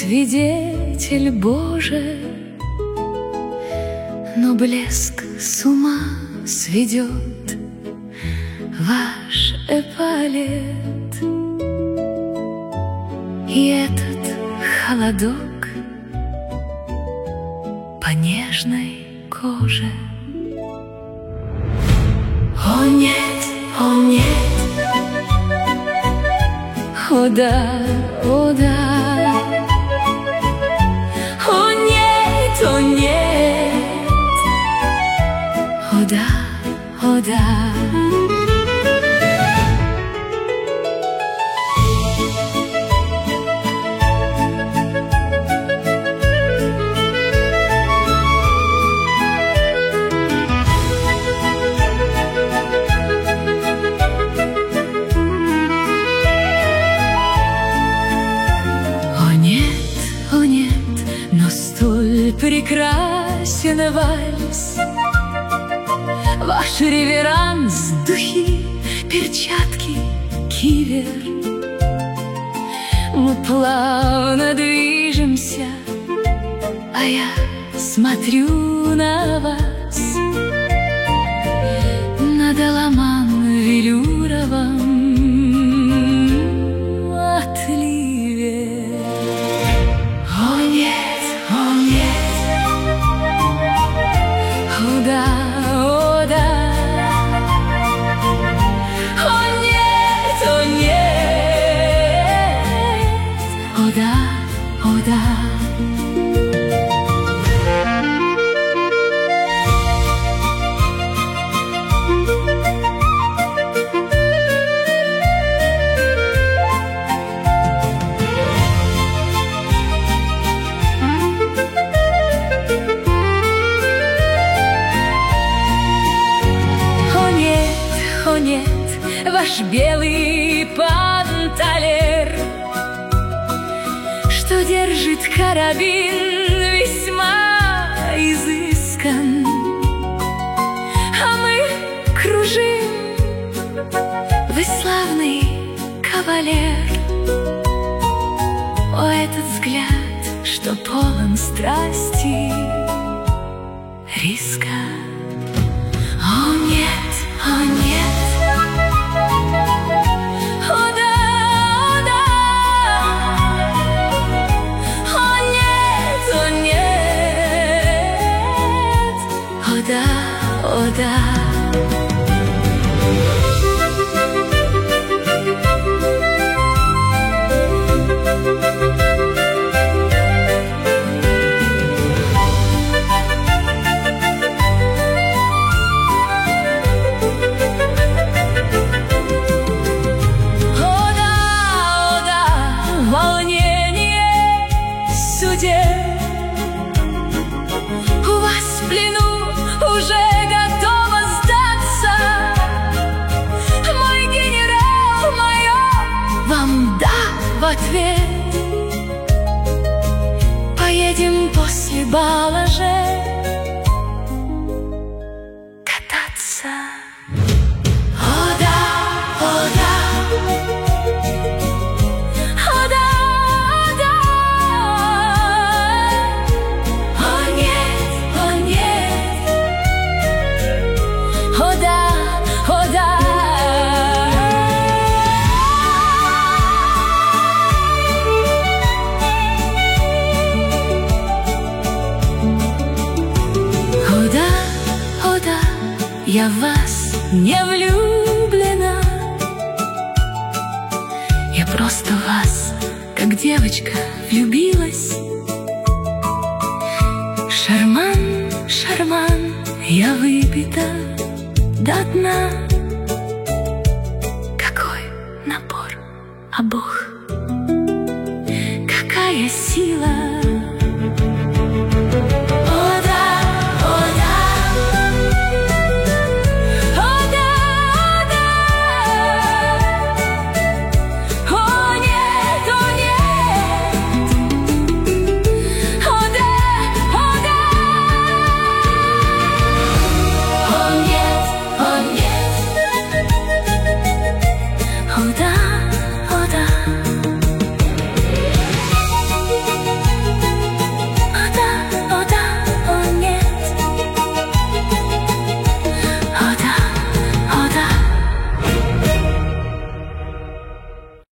свидетель Божий, но блеск с ума сведет ваш эполет. И этот холодок по нежной коже. О нет, о нет, о да, о да, о нет, о нет, о да, о да. Прекрасен вальс, ваш реверанс, духи, перчатки, кивер. Мы плавно движемся, а я смотрю на вас над аламан велюровом отливе. О нет, о нет, о да, о да, о нет, о нет, о да, о да. О нет, ваш белый панталер, что держит карабин, весьма изыскан. А мы кружим, вы славный кавалер. О, этот взгляд, что полон страсти, риска. О нет, о нет, о да, о нет, о нет, о да, о да. У вас в плену уже готова сдаться. Мой генерал, майор, вам да в ответ. Поедем после бала же кататься. О да, о да, о да. Я в вас не влюблена, я просто в вас, как девочка, влюбилась. Шарман, шарман, я выпита до дна. Какой напор, а Бог, какая сила.